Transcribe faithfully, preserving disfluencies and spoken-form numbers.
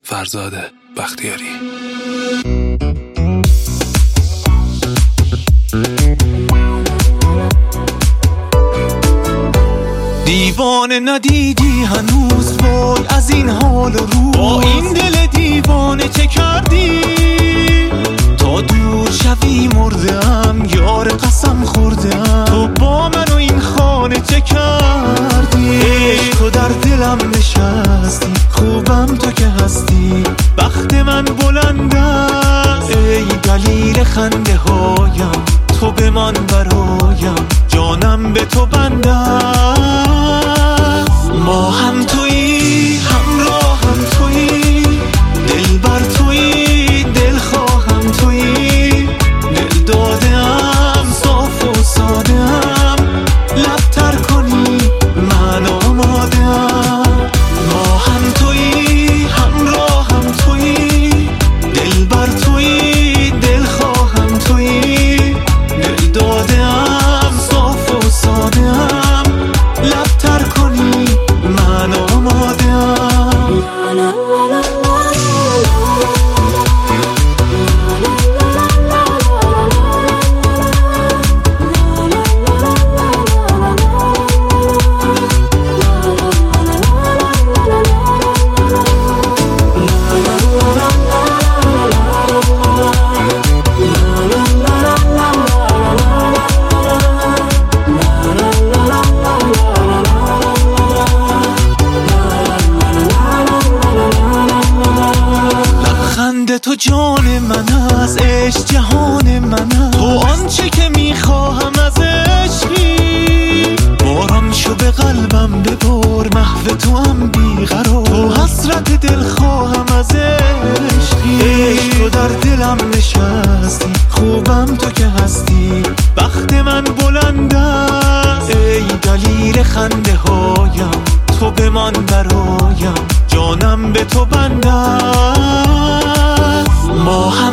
فرزاد بختیاری. دیوانه ندیدی هنوز وای از این حال و روز، با این دل دیوانه چه کردی؟ تا دور شوی مردم یار قسم خوردم، تو با من و این خانه چه کردی؟ عشق تو در دلم نشستی، خوبم تو که هستی، بخت من بلند است ای دلیل خنده هایم، تو بمان برایم جانم به تو بنده است. ما هم تویی همراه هم تویی، دل بر تویی دل خواهم تویی، دل دادم صاف و سادم، لب تر کنی من آمادم. ما هم تویی همراه هم تویی، دل بر تویی دل خواهم تویی، دل دادم صاف و سادم، لب تر کنی من آمادم. تو جان من از عشق جهان من است، تو آنچه که میخواهم از عشقی، باران شو به قلبم ببار محو تو هم بیقرار، تو حسرت دل خواهم از عشقی. عشق تو در دلم نشستی، خوبم تو که هستی، بخت من بلند است ای دلیل خنده هایم، تو بمان برایم جانم به تو بنده است. ما